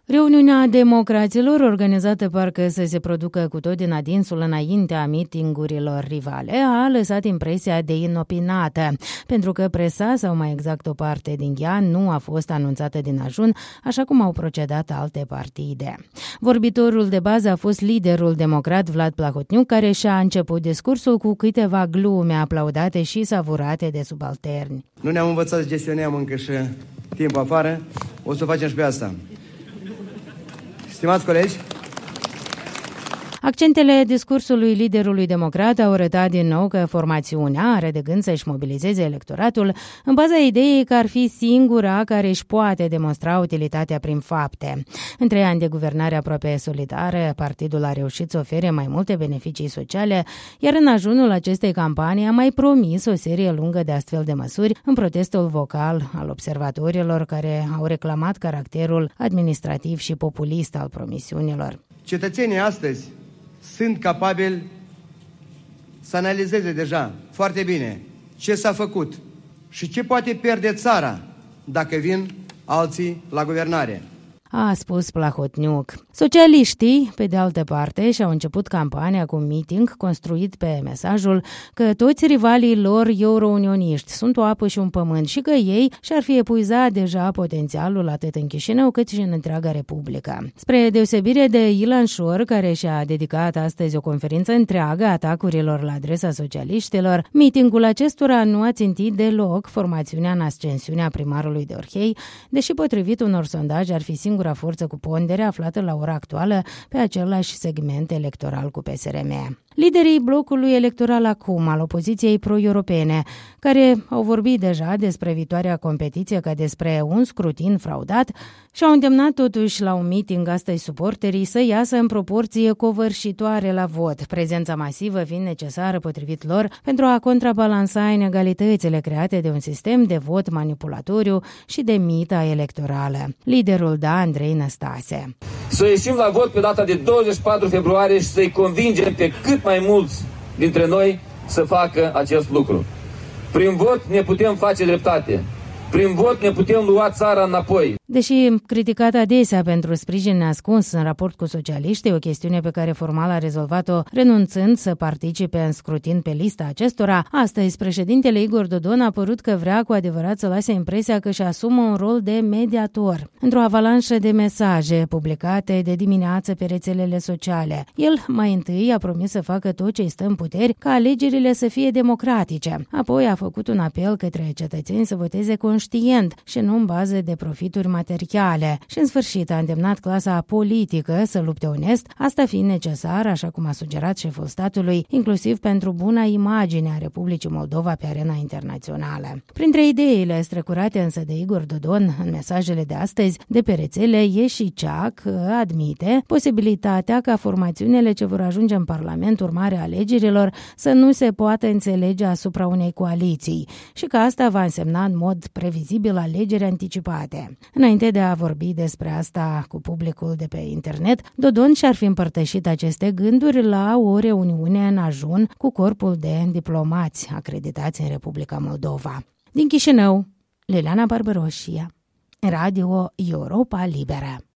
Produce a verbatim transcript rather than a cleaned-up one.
Reuniunea democraților, organizată parcă să se producă cu tot din adinsul înaintea mitingurilor rivale, a lăsat impresia de inopinată, pentru că presa, sau mai exact o parte din ea, nu a fost anunțată din ajun, așa cum au procedat alte partide. Vorbitorul de bază a fost liderul democrat Vlad Plahotniuc, care și-a început discursul cu câteva glume aplaudate și savurate de subalterni. Nu ne-am învățat să gestionăm încă și timp afară, o să facem și pe asta. Stimați colegi, accentele discursului liderului democrat au arătat din nou că formațiunea are de gând să-și mobilizeze electoratul în baza ideii că ar fi singura care își poate demonstra utilitatea prin fapte. În trei ani de guvernare aproape solidară, partidul a reușit să ofere mai multe beneficii sociale, iar în ajunul acestei campanii a mai promis o serie lungă de astfel de măsuri în protestul vocal al observatorilor care au reclamat caracterul administrativ și populist al promisiunilor. Cetățenii astăzi sunt capabili să analizeze deja foarte bine ce s-a făcut și ce poate pierde țara dacă vin alții la guvernare, a spus Plahotniuc. Socialiștii, pe de altă parte, și-au început campania cu un meeting construit pe mesajul că toți rivalii lor euro-unioniști sunt o apă și un pământ și că ei și-ar fi epuizat deja potențialul atât în Chișinău cât și în întreaga Republică. Spre deosebire de Ilan Șor, care și-a dedicat astăzi o conferință întreagă atacurilor la adresa socialiștilor, meetingul acestora nu a țintit deloc formațiunea în ascensiunea primarului de Orhei, deși potrivit unor sondaje ar fi singura forță cu pondere aflată la ora actuală pe același segment electoral cu P S R M. Liderii blocului electoral acum al opoziției pro-europene, care au vorbit deja despre viitoarea competiție ca despre un scrutin fraudat, și-au îndemnat totuși la un meeting astăzi suporterii să iasă în proporție covârșitoare la vot, prezența masivă fiind necesară potrivit lor pentru a contrabalansa inegalitățile create de un sistem de vot manipulatoriu și de mita electorală. Liderul da, Andrei Năstase. Să ieșim la vot pe data de douăzeci și patru februarie și să-i convingem pe cât mai mulți dintre noi să facă acest lucru. Prin vot ne putem face dreptate. Prin vot ne putem lua țara înapoi. Deși criticat adesea pentru sprijin neascuns în raport cu socialiștii, o chestiune pe care formal a rezolvat-o renunțând să participe în scrutin pe lista acestora, astăzi președintele Igor Dodon a părut că vrea cu adevărat să lase impresia că își asumă un rol de mediator. Într-o avalanșă de mesaje publicate de dimineață pe rețelele sociale, el mai întâi a promis să facă tot ce îi stă în puteri ca alegerile să fie democratice. Apoi a făcut un apel către cetățeni să voteze conștient și nu în bază de profituri materiale și în sfârșit a îndemnat clasa politică să lupte onest, asta fiind necesar, așa cum a sugerat șeful statului, inclusiv pentru buna imagine a Republicii Moldova pe arena internațională. Printre ideile strecurate însă de Igor Dodon în mesajele de astăzi de pe rețele e și cea că admite posibilitatea ca formațiunile ce vor ajunge în Parlament urmare alegerilor să nu se poată înțelege asupra unei coaliții și că asta va însemna în mod previzibil alegeri anticipate. Înainte de a vorbi despre asta cu publicul de pe internet, Dodon și-ar fi împărtășit aceste gânduri la o reuniune în ajun cu corpul de diplomați acreditați în Republica Moldova. Din Chișinău, Liliana Barbaroșia, Radio Europa Liberă.